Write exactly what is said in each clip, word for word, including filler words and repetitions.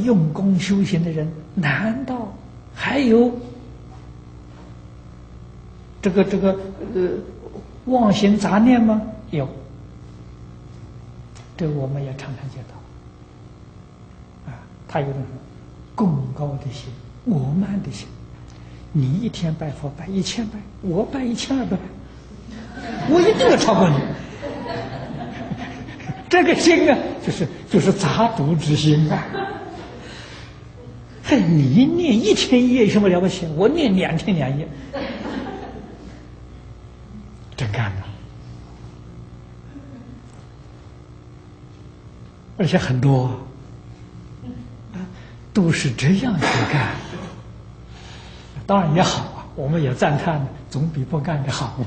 用功修行的人，难道还有这个这个呃妄心杂念吗？有，这我们也常常见到。啊，他有那种贡高的心、我慢的心。你一天拜佛拜一千拜，我拜一千二百，我一定要超过你。这个心啊，就是就是杂毒之心啊。嘿，你念一天一夜有什么了不起？我念两天两夜，真干了。而且很多啊，都是这样去干。当然也好啊，我们也赞叹，总比不干的好。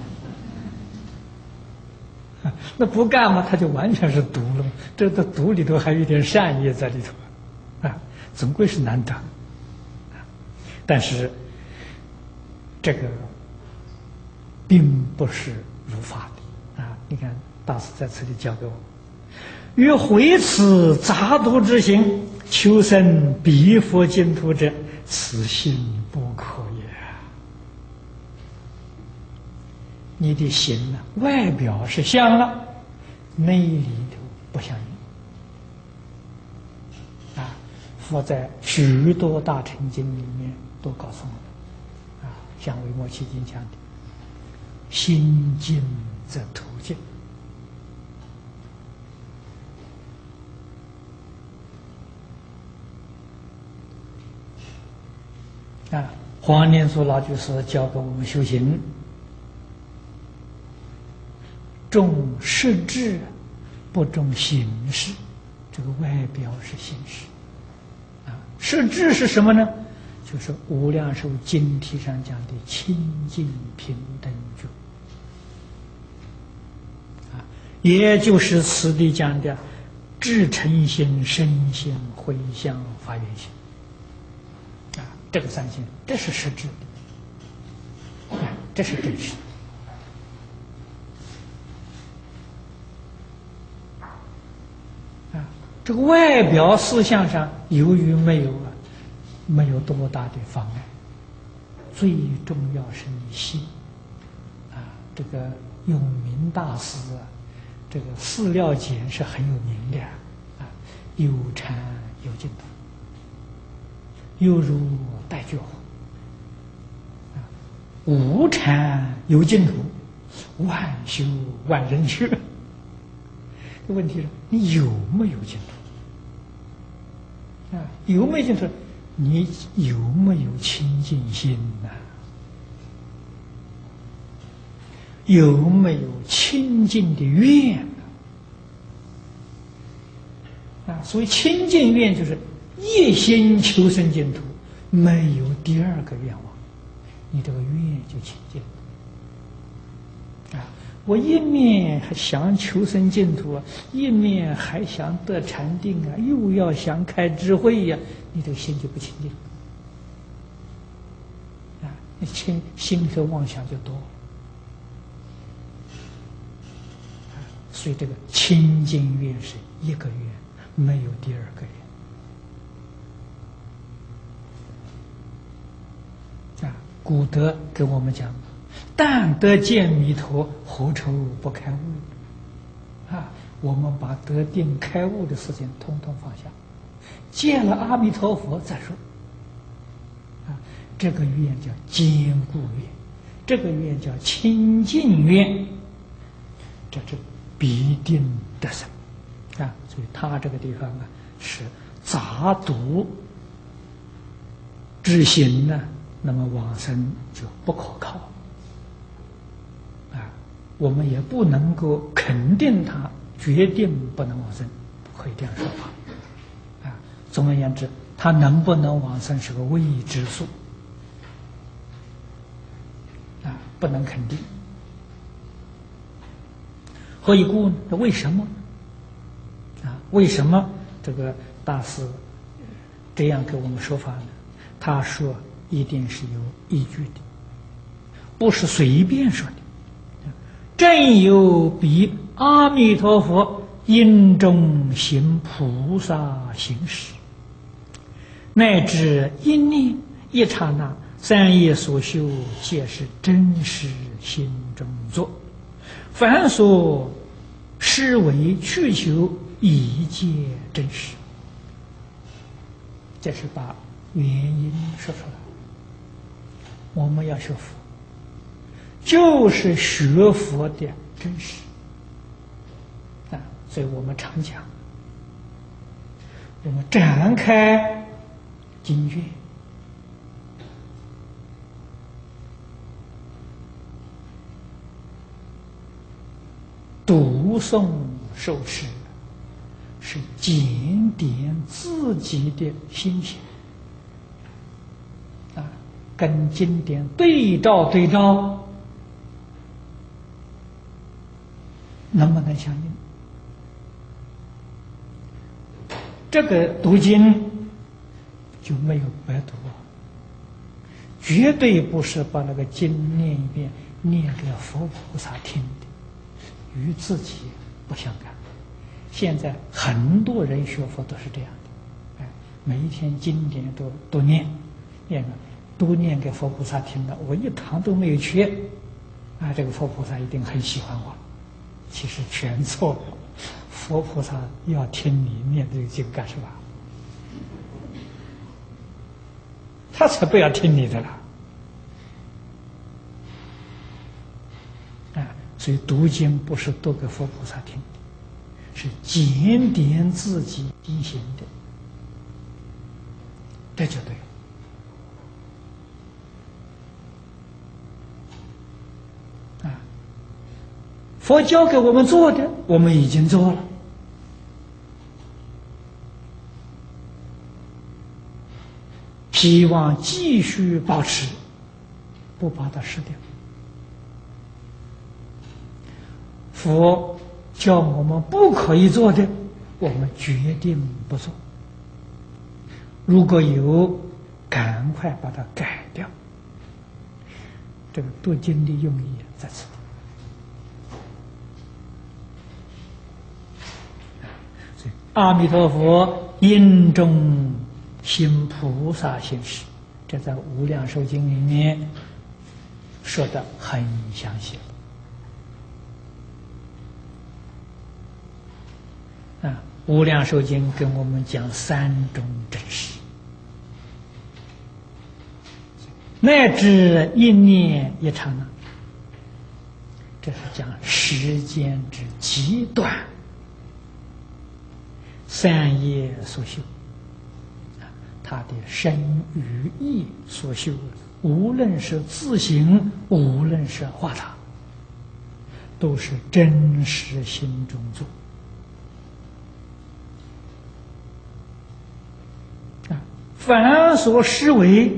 那不干嘛，他就完全是毒了嘛。这个毒里头还有一点善意在里头，啊，总归是难得。但是这个并不是如法的啊！你看大师在此里教给我们：欲毁此杂毒之行，求生彼佛净土者，此心不可也。你的心呢，外表是像了，内里头不相应。啊，佛在许多大乘经里面都告诉我们，啊，像《维摩诘经》讲的，心净则土净。啊，黄念祖老居士教给我们修行，重实质，不重形式。这个外表是形式，啊，实质是什么呢？就是《无量寿经题》上讲的清净平等觉，啊，也就是此地讲的至诚心、身心、回向、发愿心。啊，这个三心，这是实质的，啊，这是真实的。啊，这个外表思想上，由于没有啊，没有多大的妨碍，最重要是你心。啊，这个永明大师啊，这个四料简是很有名的啊，有禅有净土。犹如待觉火，啊，无禅有净土，万修万人去。这问题是你有没有净土？啊，有没有净土？你有没有清净心呐、啊？有没有清净的愿啊？啊，所谓清净愿就是一心求生净土，没有第二个愿望，你这个愿就清净了。啊，我一面还想求生净土啊，一面还想得禅定啊，又要想开智慧呀、啊，你这个心就不清净。啊，你心心里头妄想就多。啊，所以这个清净愿是一个愿，没有第二个愿。古德跟我们讲，但得见弥陀，何愁不开悟？啊，我们把得定开悟的事情统统放下，见了阿弥陀佛再说。啊，这个愿叫坚固愿，这个愿叫清净愿，这是必定得生。啊，所以他这个地方啊，是杂毒之行呢。那么往生就不可靠啊，我们也不能够肯定他决定不能往生，不可以这样说法啊。总而言之，他能不能往生是个未知数啊，不能肯定。何以故呢？为什么啊？为什么这个大师这样给我们说法呢？他说一定是有依据的，不是随便说的。正有比阿弥陀佛因中行菩萨行时， 乃至一念一刹那，三业所修，皆是真实心中作。凡所施为去求，一皆真实。这是把原因说出来。我们要学佛，就是学佛的真实啊！所以我们常讲，我们展开经卷，读诵受持，是检点自己的心性啊，跟经典对照对照，能不能相应？这个读经就没有白读啊，绝对不是把那个经念一遍，念给佛菩萨听的，与自己不相干。现在很多人学佛都是这样的，哎，每一天经典都都念，念了都念给佛菩萨听的，我一堂都没有缺，啊，这个佛菩萨一定很喜欢我。其实全错了，佛菩萨要听你念这个经干什么？他才不要听你的了。啊，所以读经不是读给佛菩萨听的，是检点自己心行的，这就对了。佛教给我们做的，我们已经做了，希望继续保持，不把它失掉。佛教我们不可以做的，我们决定不做。如果有，赶快把它改掉。这个读经的用意在此。阿弥陀佛因中行菩萨行识，这在《无量寿经》里面说的很详细啊。《无量寿经》跟我们讲三种真实，乃至一念一刹那，这是讲时间之极短。三业所修，他的身与意所修，无论是自行，无论是化他，都是真实心中做啊。凡所施为，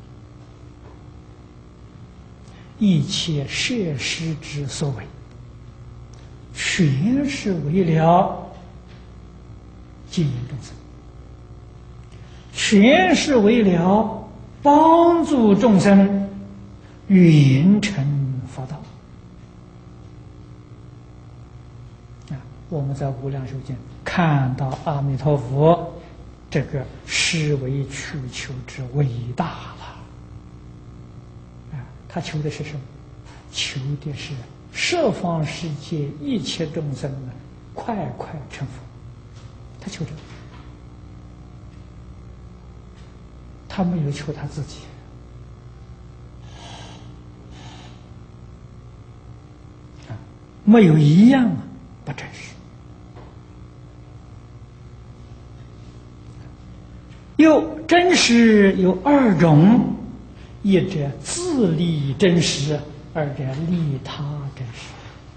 一切设施之所为，全是为了经营众生，全是为了帮助众生圆成佛道啊！我们在《无量寿经》看到阿弥陀佛这个施为去求之伟大了啊！他求的是什么？求的是十方世界一切众生呢，快快成佛。他求这个，他没有求他自己啊，没有一样不真实。又真实有二种，一者自利真实，二者利他真实。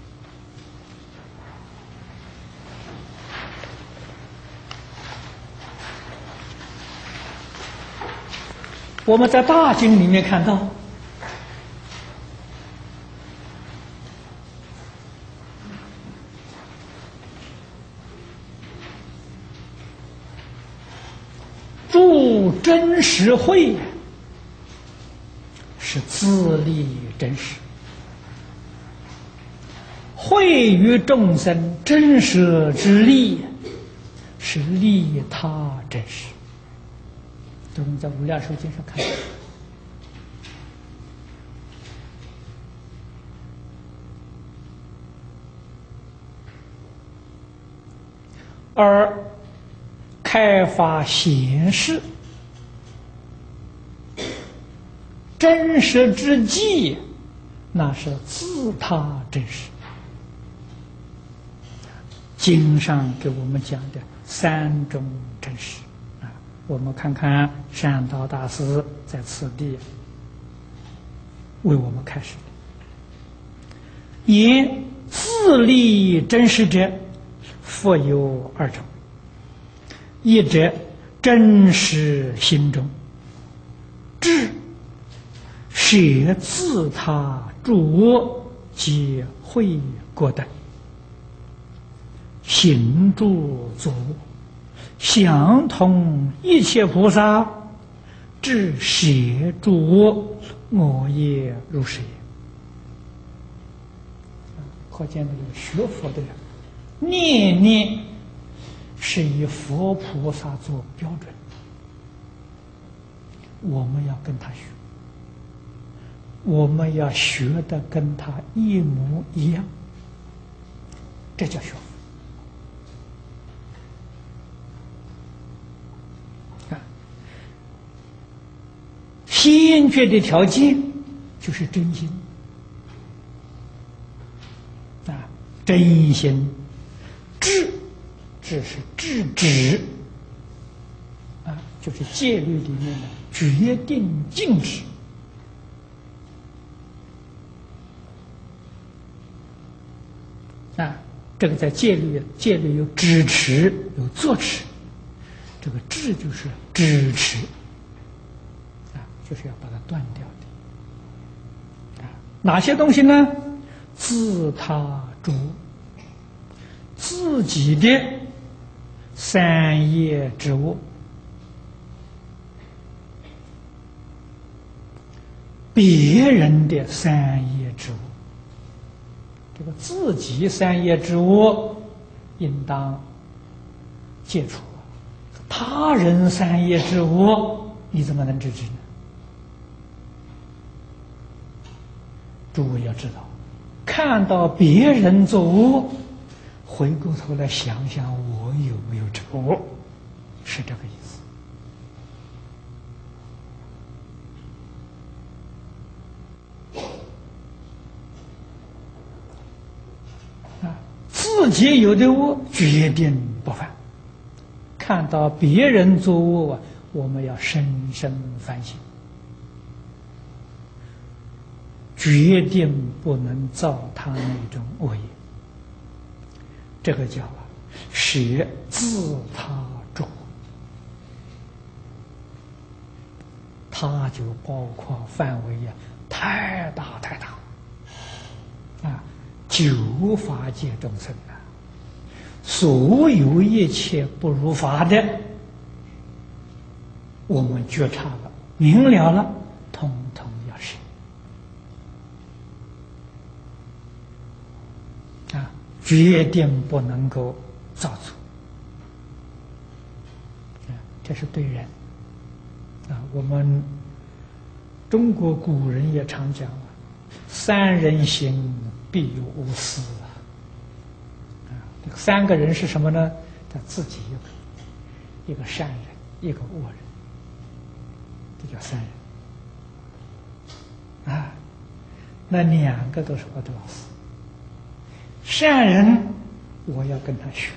我们在大经里面看到，助真实慧是自利真实，惠于众生真实之利是利他真实。 这我们在《无量寿经》上看到。而开发显示真实之际，那是自他真实。经上给我们讲的三种真实啊，我们看看善导大师在此地为我们开示的。言自立真实者，复有二种：一者真实心中，智舍自他诸我及慧果等，行住坐卧，相同一切菩萨，至舍诸我，我也如是也。可见那个学佛的人，念念是以佛菩萨做标准，我们要跟他学，我们要学的跟他一模一样，这叫学佛。啊，先决的条件就是真心啊，真心。智，智是制止啊，就是戒律里面的决定禁止。啊，这个在戒律，戒律有支持，有作持，这个制就是支持，啊，就是要把它断掉的。啊，哪些东西呢？自他主。自己的三业之我，别人的三业之我，这个自己三业之我应当戒除，他人三业之我你怎么能制止呢？诸位要知道，看到别人做恶，回过头来想想我有没有这个恶，是这个意思啊。自己有的恶决定不犯，看到别人做恶啊，我们要深深反省，决定不能造他那种恶业。这个叫啊，舍自他主，他就包括范围呀、啊、太大太大啊！九法界众生啊，所有一切不如法的，我们觉察了、明了了，统统要舍啊！决定不能够造作，啊，这是对人啊。我们中国古人也常讲啊，三人行必有我师啊。啊，这个三个人是什么呢？他自己一个，一个善人，一个恶人，这叫三人啊。那两个都是我的老师。善人，我要跟他学；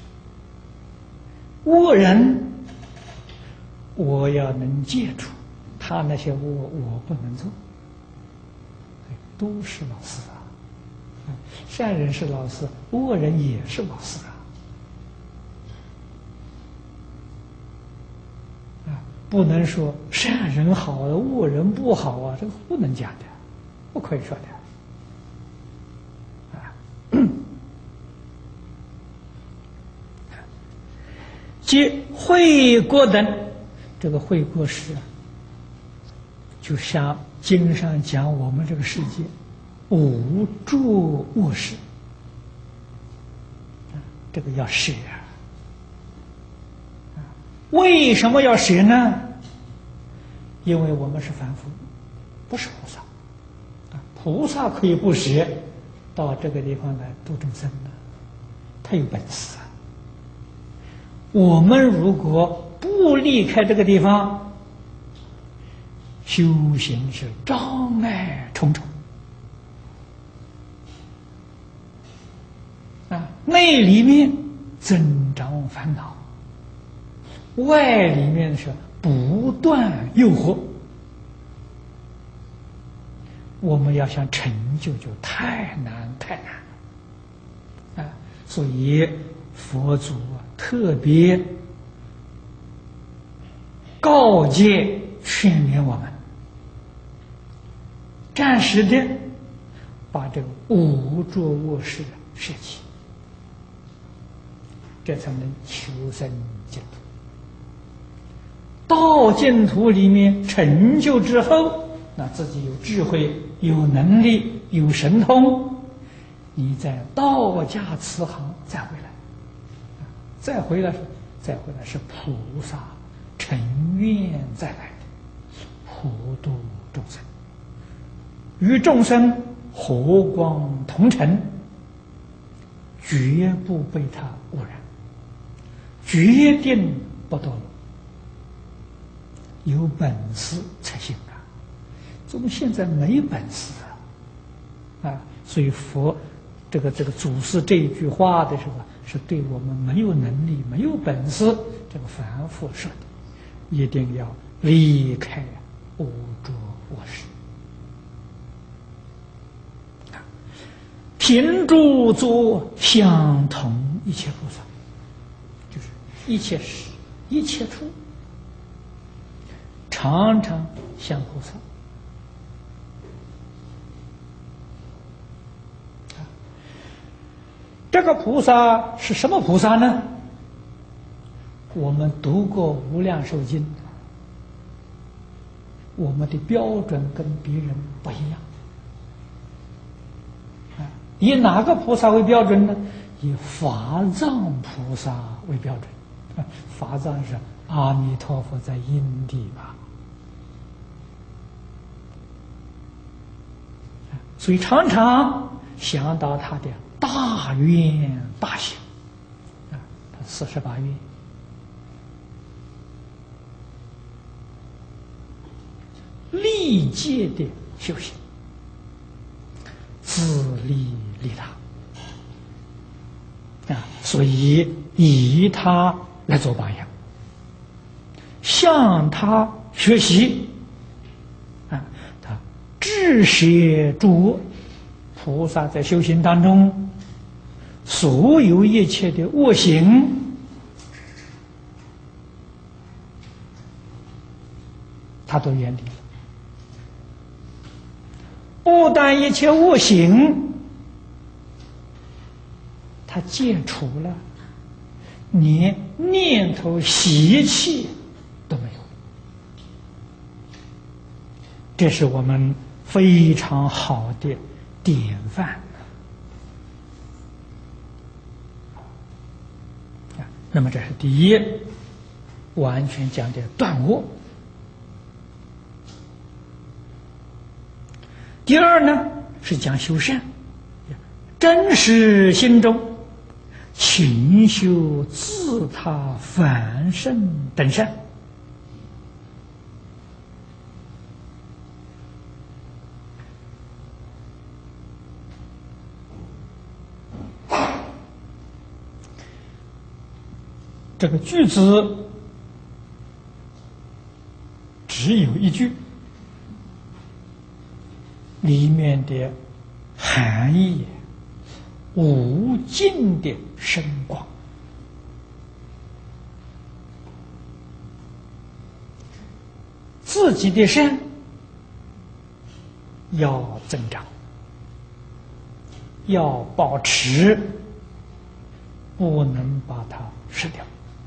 恶人，我要能戒除他那些恶，我不能做。都是老师啊，善人是老师，恶人也是老师啊。啊，不能说善人好，恶人不好啊，这个不能讲的，不可以说的。即慧果等，这个慧果是，就像经上讲我们这个世界无诸恶事，这个要舍啊。为什么要舍呢？ 因为我们是凡夫，不是菩萨啊。菩萨可以不舍到这个地方来度众生的，他有本事啊。我们如果不离开这个地方，修行是障碍重重啊，内里面增长烦恼，外里面是不断诱惑，我们要想成就就太难太难了啊！所以佛祖啊特别告诫劝勉我们，暂时的把这个无着卧室舍弃，这才能求生净土。到净土里面成就之后，那自己有智慧、有能力、有神通，你在道家慈航再回来，再回来，再回来是菩萨成愿再来的，普度众生，与众生和光同尘，绝不被他污染，决定不堕落。有本事才行啊！我们现在没本事啊！啊，所以佛这个这个祖师这一句话的时候，是对我们没有能力、没有本事这个凡夫说的，一定要离开无着卧室。平住作相同一切菩萨，就是一切时、一切处，常常像菩萨。这个菩萨是什么菩萨呢？我们读过《无量寿经》，我们的标准跟别人不一样。以哪个菩萨为标准呢？以法藏菩萨为标准。法藏是阿弥陀佛在因地吧，所以常常想到他的大愿大行啊，他四十八愿，历届的修行，自利利他啊，所以以他来做榜样，向他学习啊，他治学诸恶。菩萨在修行当中，所有一切的恶行，他都远离了。不但一切恶行他戒除了，连念头习气都没有。这是我们非常好的典范啊！那么这是第一，完全讲的断恶。第二呢，是讲修善，真实心中勤修自他凡圣等善。这个句子只有一句，里面的含义无尽的深广。自己的善要增长，要保持，不能把它失掉。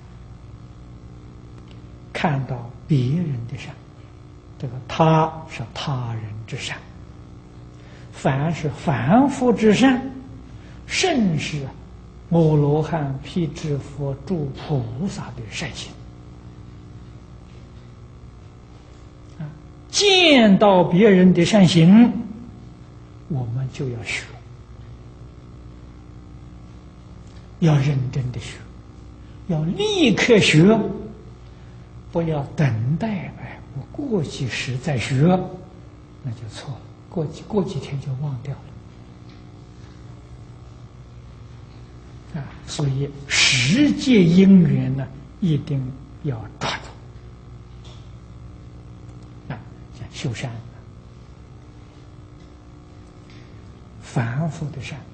看到别人的善，这个他是他人之善，凡是凡夫之善，甚是阿罗汉、辟支佛、诸菩萨的善行啊， 见到别人的善行，我们就要学，要认真的学，要立刻学，不要等待。哎，我过几时再学，那就错了。过几过几天就忘掉了啊！所以十界因缘呢，一定要抓住啊！像修善，凡夫的善，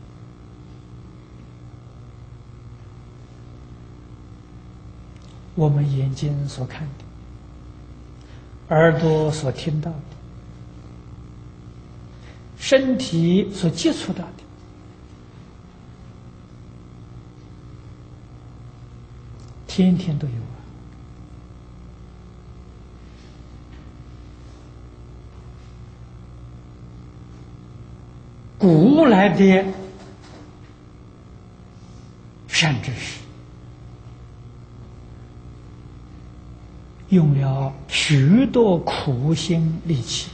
我们眼睛所看的，耳朵所听到的，身体所接触到的，天天都有啊。古来的善知识，用了许多苦心力气，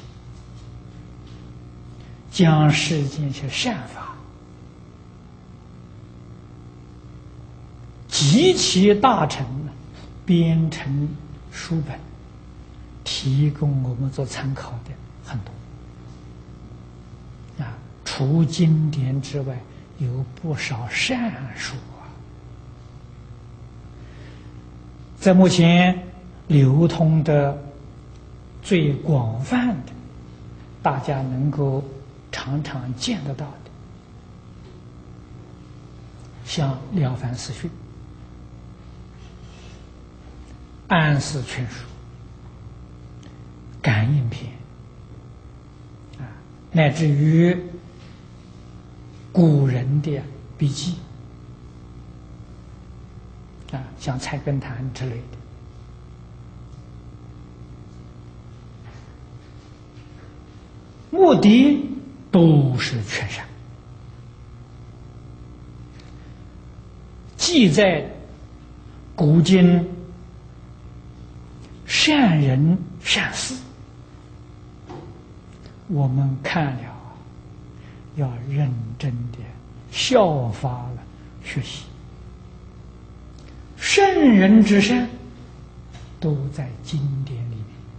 将世间些善法极其大成，编成书本，提供我们做参考的很多啊。除经典之外，有不少善书啊。在目前流通的最广泛的，大家能够常常见得到的，像《了凡四训》《安世全书》《感应篇》啊，乃至于古人的笔记啊，像《菜根谭》之类的，目的都是劝善，记载古今善人善事，我们看了要认真的效法了学习。圣人之善都在经典里面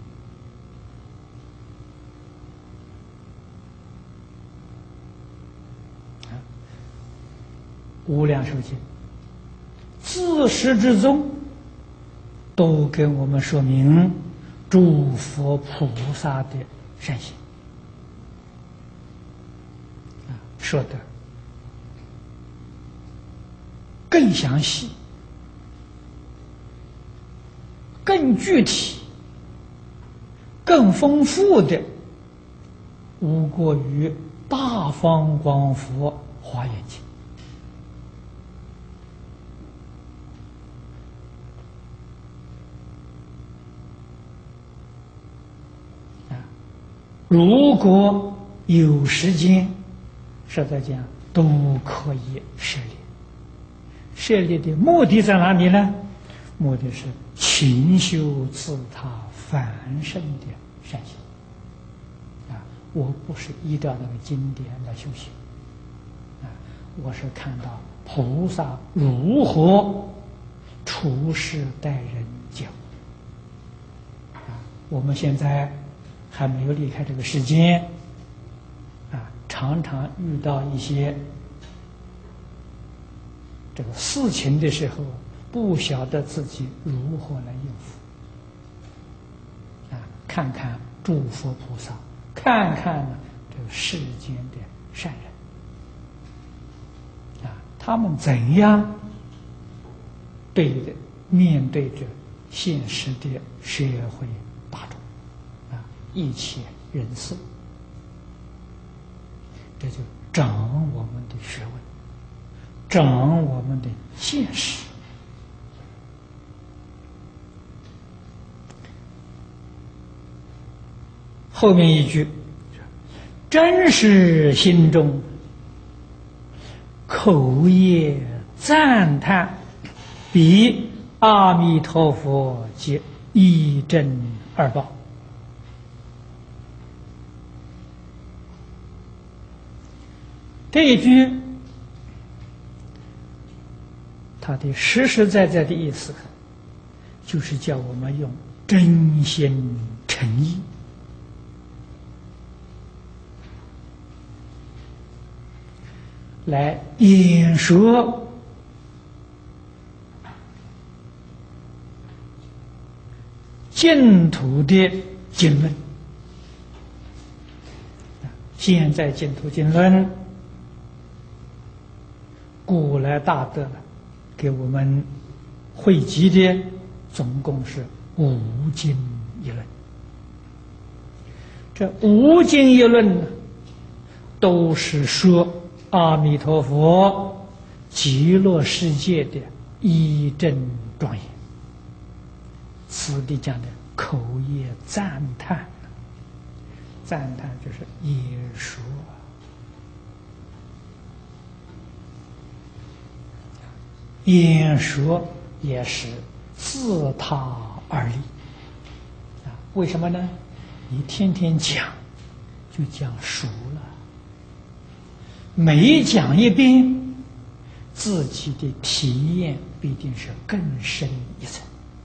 啊。无量寿经自始至终都跟我们说明诸佛菩萨的善行啊，说的更详细、更具体、更丰富的，无过于大方广佛华严经啊。如果有时间，实在讲都可以涉猎。涉猎的目的在哪里呢？目的是勤修自他凡圣的善行啊！我不是依照那个经典来修行啊，我是看到菩萨如何处事待人接物啊。我们现在还没有离开这个世间啊，常常遇到一些这个事情的时候，不晓得自己如何来应付啊！看看诸佛菩萨，看看呢这个世间的善人啊，他们怎样对的面对着现实的社会大众啊，一切人事，这就长我们的学问，长我们的见识。后面一句，真是心中口业赞叹，彼阿弥陀佛皆一真二报这一句，它的实实在在的意思，就是叫我们用真心诚意来演说净土的经论。现在净土经论古来大德给我们汇集的总共是五经一论。这五经一论呢，都是说阿弥陀佛极乐世界的义正庄严。此地讲的口业赞叹，赞叹就是演说，演说也是自他而立啊。为什么呢？你天天讲，就讲熟了，每讲一遍，自己的体验必定是更深一层。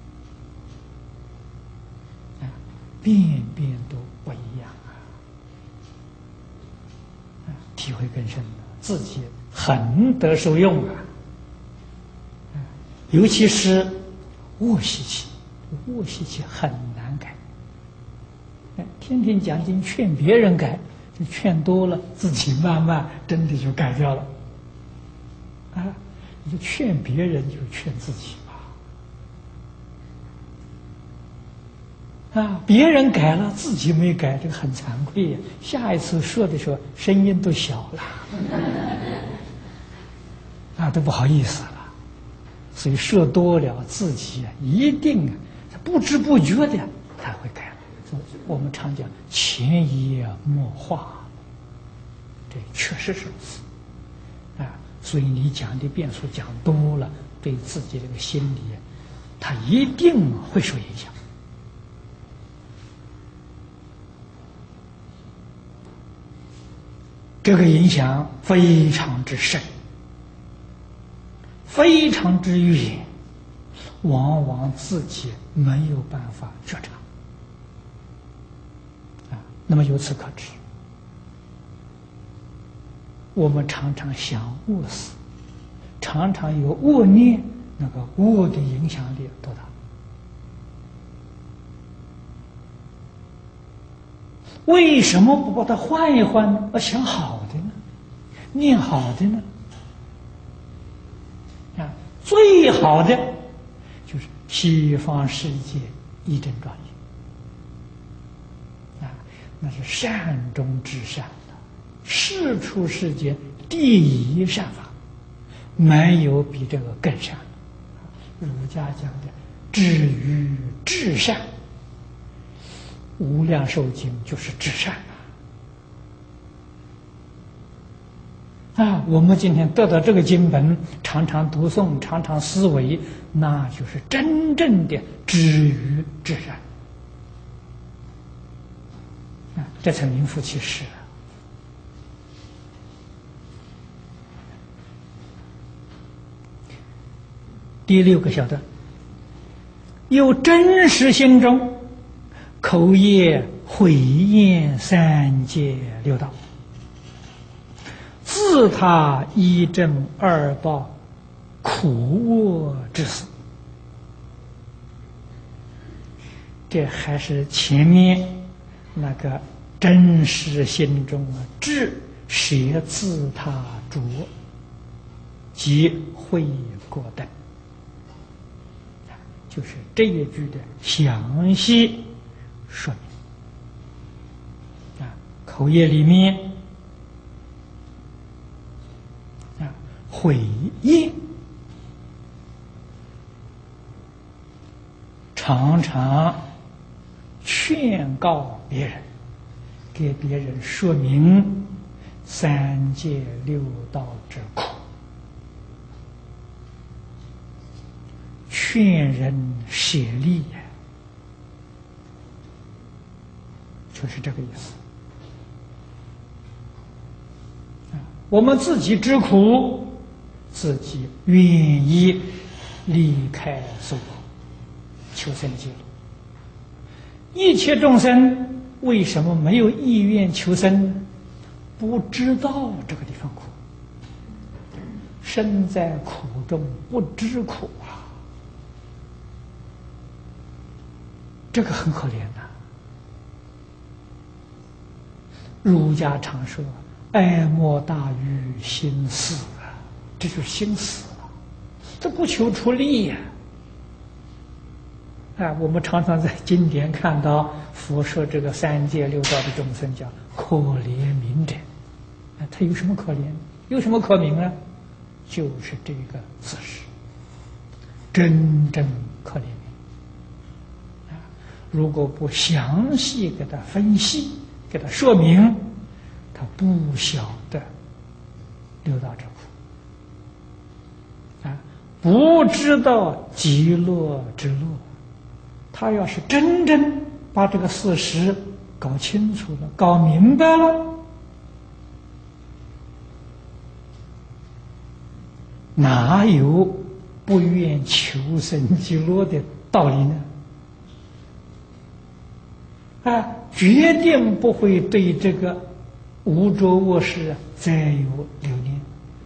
遍遍都不一样啊，体会更深了，自己很得受用啊。尤其是恶习气，恶习气很难改。天天讲经劝别人改，就劝多了，自己慢慢真的就改掉了。啊，你就劝别人，就劝自己。啊，别人改了，自己没改，这个很惭愧呀。下一次说的时候，声音都小了，啊，都不好意思了。所以说多了，自己啊，一定啊，不知不觉的他会改。我们常讲潜移默化，这确实是如此啊。所以你讲的变数讲多了，对自己这个心理，他一定会受影响。这个影响非常之深，非常之远，往往自己没有办法觉察啊。那么由此可知，我们常常想恶死，常常有恶念，那个恶的影响力多大？为什么不把它换一换呢？要想好的呢，念好的呢？啊，最好的就是西方世界义正庄严啊，那是善中之善的，世出世间第一善法，没有比这个更善的。儒家讲的至于至善。无量寿经就是至善啊！我们今天得到这个经本，常常读诵，常常思维，那就是真正的至于至善啊！这才名副其实啊！第六个小段，有真实心中。口业慧眼三界六道，自他一正二报苦厄之死。这还是前面那个真实心中啊，智舍自他着及慧果等，就是这一句的详细说明啊，口业里面啊，慧业常常劝告别人，给别人说明三界六道之苦，劝人舍利呀。就是这个意思啊！ 我们自己知苦，自己愿意离开受苦，求生极乐。一切众生为什么没有意愿求生呢？不知道这个地方苦，身在苦中不知苦啊，这个很可怜呐、儒家常说爱莫大于心死啊，这就是心死了，这不求出力呀、啊！啊，我们常常在经典看到佛说这个三界六道的众生叫可怜悯者，啊，他有什么可怜？有什么可悯呢？就是这个事实，真正可怜悯啊！如果不详细给他分析，给他说明，他不晓得六道之苦啊，不知道极乐之乐。他要是真正把这个事实搞清楚了、搞明白了，哪有不愿求生极乐的道理呢？啊，决定不会对这个无着恶事再有留念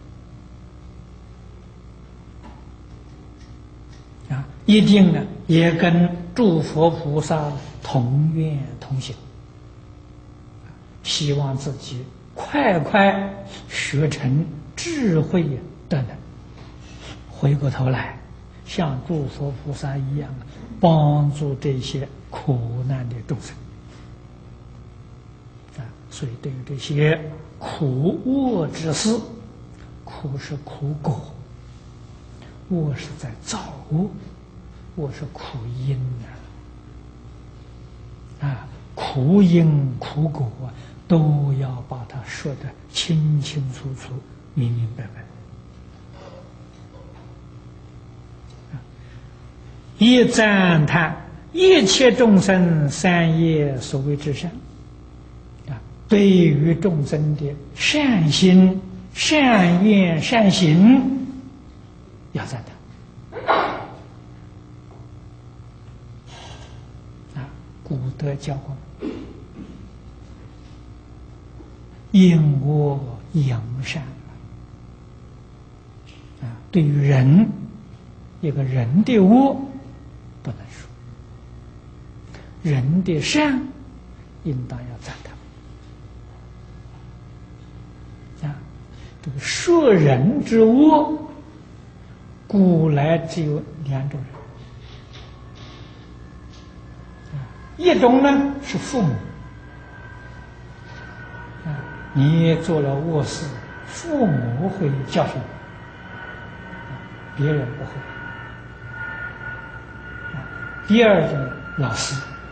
啊，一定呢也跟诸佛菩萨同愿同行，希望自己快快学成智慧的能，回过头来像诸佛菩萨一样帮助这些苦难的众生啊！所以对于这些苦恶之事，苦是苦果，恶是在造恶，恶是苦因啊！啊，苦因苦果都要把它说得清清楚楚、明明白白。一赞叹一切众生三业所谓之善啊，对于众生的善心、善愿、善行要赞叹啊。古德教过因恶扬善啊，对于人一个人的恶不能说，人的善应当要赞叹啊。这个说人之恶，古来只有两种人啊，一种呢是父母啊，你做了恶事，父母会教训你，别人不会。第二种老师，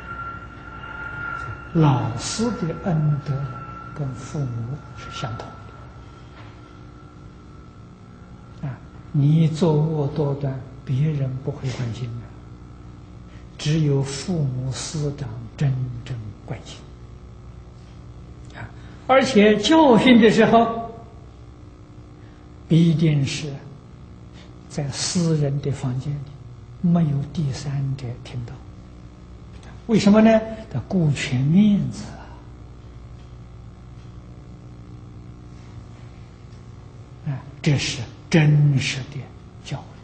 老师的恩德跟父母是相同的啊。你作恶多端，别人不会关心的，只有父母师长真正关心啊。而且教训的时候，必定是在私人的房间里。没有第三者听到，为什么呢？他顾全面子啊！啊，这是真实的教诲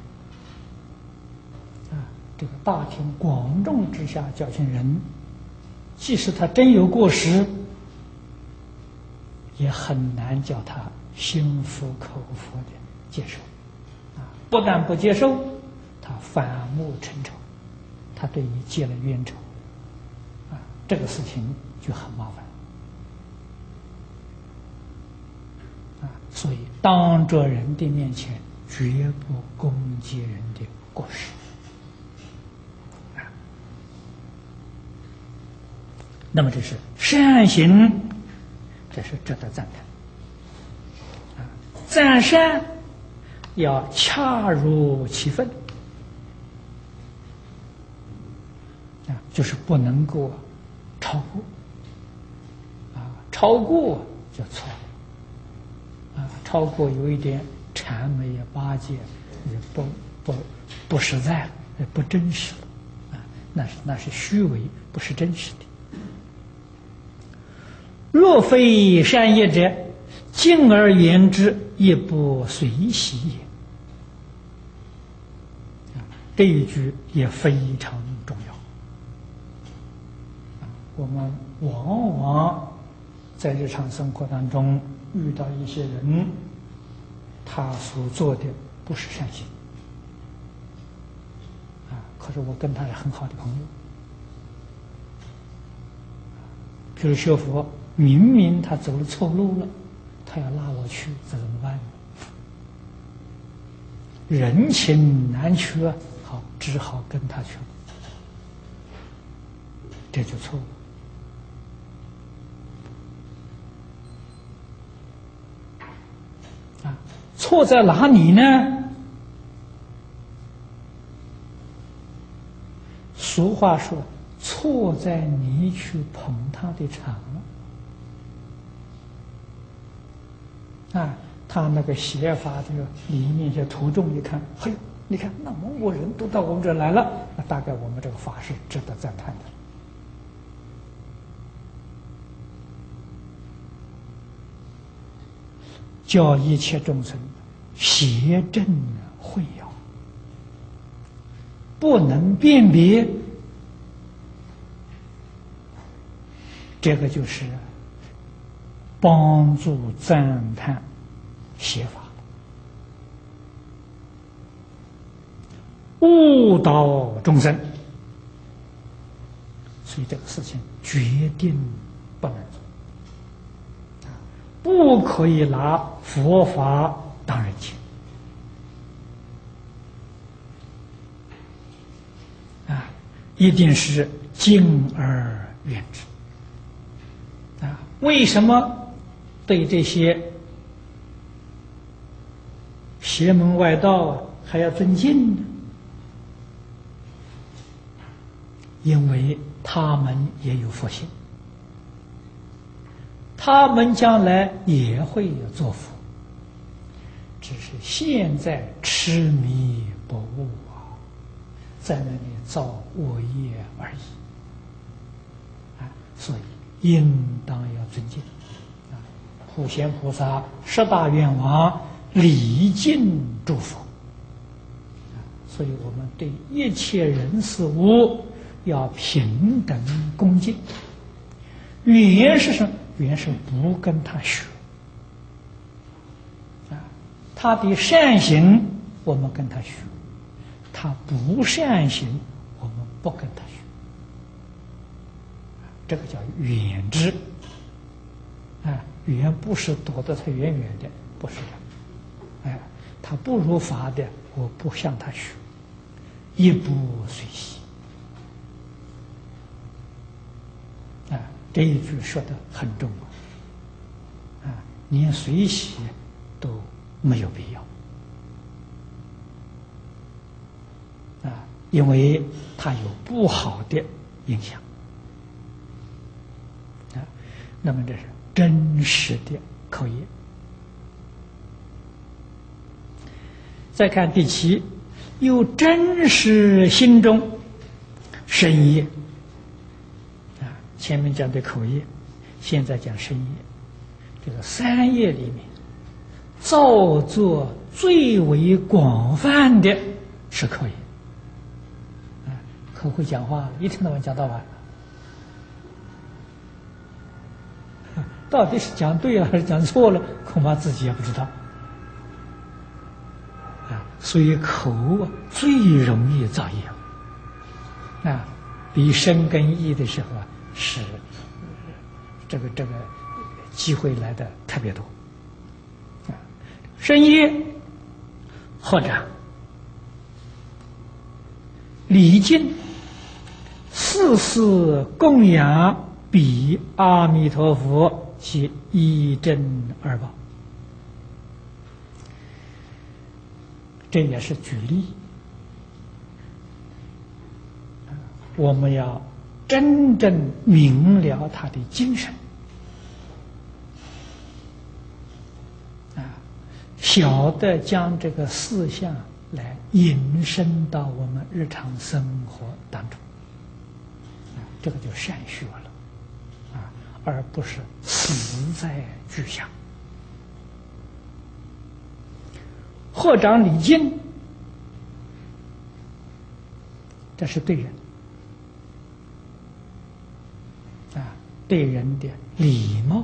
啊！这个大庭广众之下教训人，即使他真有过失，也很难叫他心服口服的接受啊！不但不接受，他反目成仇，他对你结了冤仇啊，这个事情就很麻烦啊。所以当着人的面前绝不攻击人的过失啊。那么这是善行，这是值得赞叹啊。赞善要恰如其分啊，就是不能够超过啊，超过就错了啊。 超过有一点谄媚巴结，也不不不实在了，不真实了，啊，那是那是虚伪，不是真实的。若非善业者，敬而言之，亦不随喜也。这一句也非常重要。我们往往在日常生活当中遇到一些人，他所做的不是善行，啊，可是我跟他是很好的朋友。比如学佛，明明他走了错路了，他要拉我去，这怎么办呢？人情难却，好，只好跟他去了，这就错了。啊，错在哪里呢？俗话说，错在你去捧他的场。啊，他那个写法这个里面些徒众一看，嘿，你看那么多人都到我们这儿来了，那大概我们这个法是值得赞叹的。教一切众生邪正慧要，不能辨别，这个就是帮助赞叹邪法，误导众生，所以这个事情决定不能做，不可以拿佛法当人情啊，一定是敬而远之啊。为什么对这些邪门外道还要尊敬呢？因为他们也有佛性，他们将来也会做佛，只是现在痴迷不悟啊，在那里造恶业而已啊，所以应当要尊敬啊。普贤菩萨十大愿王礼敬诸佛，所以我们对一切人事物要平等恭敬。原是什么？原是不跟他学啊，他的善行我们跟他学，他不善行我们不跟他学，这个叫远之啊。远不是躲得他远远的，不是的。哎，他不如法的，我不向他学，亦不随喜。啊，这一句说的很重啊，啊，连随喜都没有必要啊，因为它有不好的影响啊。那么这是真实的口业。再看第七，有真实心中身业啊，前面讲的口业，现在讲身业。这个三业里面，造作最为广泛的是口业啊，可会讲话，一天到晚讲到晚，到底是讲对了还是讲错了，恐怕自己也不知道。所以口最容易造业啊，比身跟意的时候啊，是这个这个机会来的特别多啊。身业或者礼敬，事事供养彼阿弥陀佛，其一真二报。这也是举例，我们要真正明了他的精神啊， 晓得将这个四相来引申到我们日常生活当中，啊，这个就善学了，啊，而不是死在句下。合掌礼敬，这是对人，啊，对人的礼貌。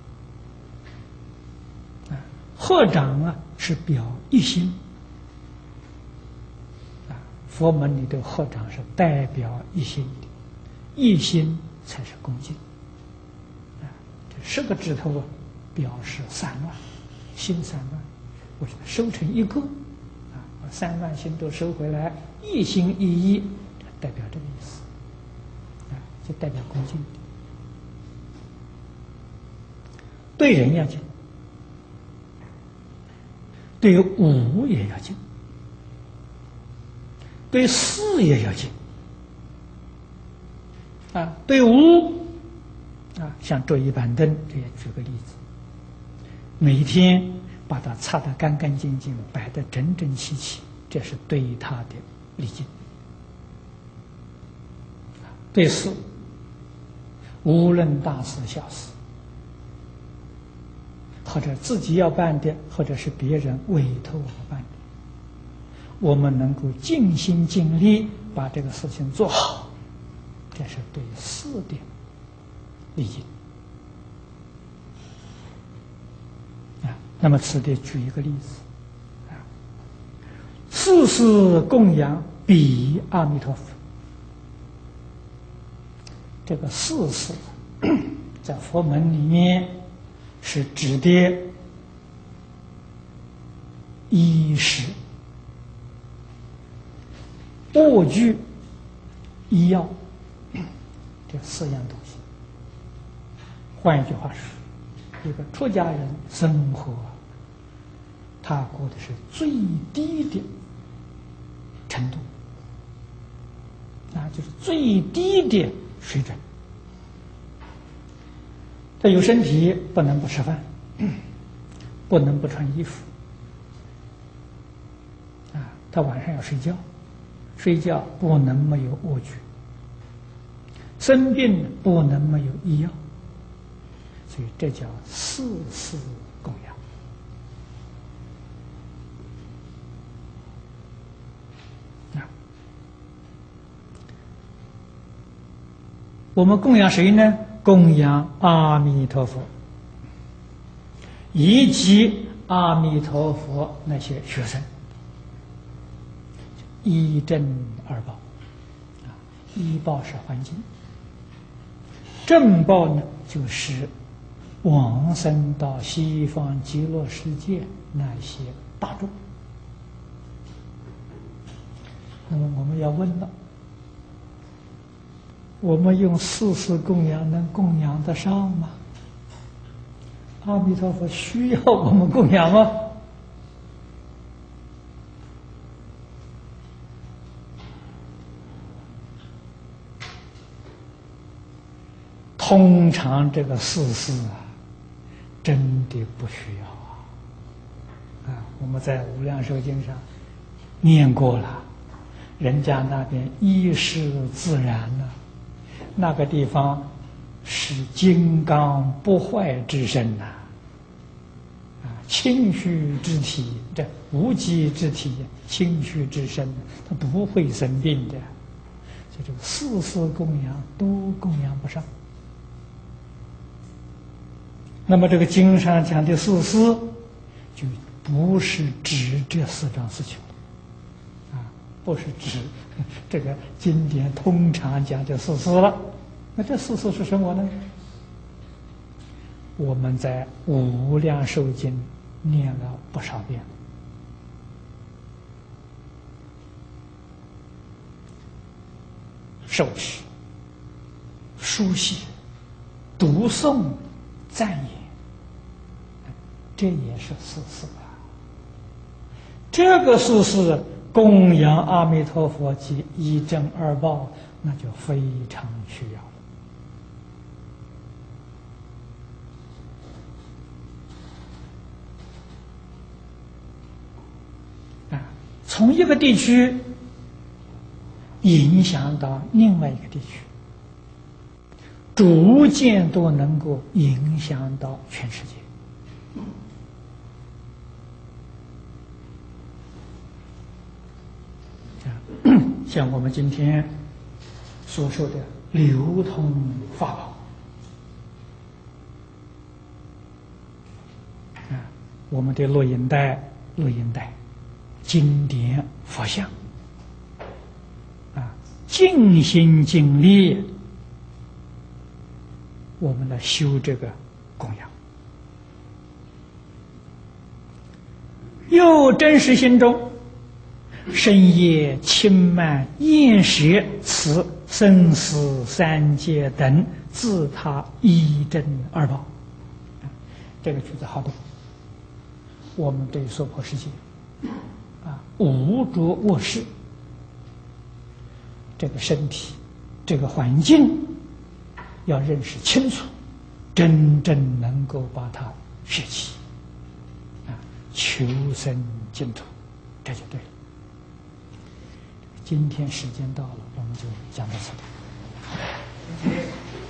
合掌啊，是表一心啊。佛门里的合掌是代表一心的，一心才是恭敬啊。这十个指头啊，表示散乱，心散乱，我说收成一个啊，把散乱心都收回来，一心一意，代表这个意思啊，就代表恭敬的。对人要敬。对物也要敬，对事也要敬啊。对物啊，像桌椅板凳，这也举个例子，每天把它擦得干干净净，摆得整整齐齐，这是对它的礼敬。对事，无论大事小事，或者自己要办的，或者是别人委托我们办的，我们能够尽心尽力把这个事情做好，这是对事的礼敬啊。那么此地举一个例子啊，事事供养彼阿弥陀佛。这个事事在佛门里面是指的衣食、卧具、医药这四样东西。换一句话说，一个出家人生活，他过的是最低的程度，那就是最低的水准。他有身体，不能不吃饭，不能不穿衣服啊。他晚上要睡觉，睡觉不能没有卧具，生病不能没有医药，所以这叫事事供养啊。我们供养谁呢？供养阿弥陀佛，以及阿弥陀佛那些学生，一正二报啊。一报是环境，正报呢就是往生到西方极乐世界那些大众。那么我们要问了，我们用事事供养能供养得上吗？阿弥陀佛需要我们供养吗？通常这个事事啊，真的不需要啊！啊，我们在《无量寿经》上念过了，人家那边依世自然了。那个地方是金刚不坏之身呐，啊，清虚之体，这无机之体，清虚之身，它不会生病的，所以这个事事供养都供养不上。那么这个经上讲的事事，就不是指这四桩事情。不是指这个经典通常讲的事事了，那这事事是什么呢？我们在《无量寿经》念了不少遍，受持、书写、读诵、赞言，这也是事事啊。这个事事供养阿弥陀佛及一正二报，那就非常需要了。 从一个地区影响到另外一个地区，逐渐都能够影响到全世界。像我们今天所说的流通法宝啊，我们的录音带、录音带、经典佛像啊，尽心尽力，我们来修这个供养，又真实心中深夜轻慢厌舍此生死三界等自他一真二宝。这个句子好懂。我们对娑婆世界啊，无着卧室，这个身体，这个环境，要认识清楚，真正能够把它舍弃啊，求生净土，这就对了。今天时间到了，我们就讲到这里。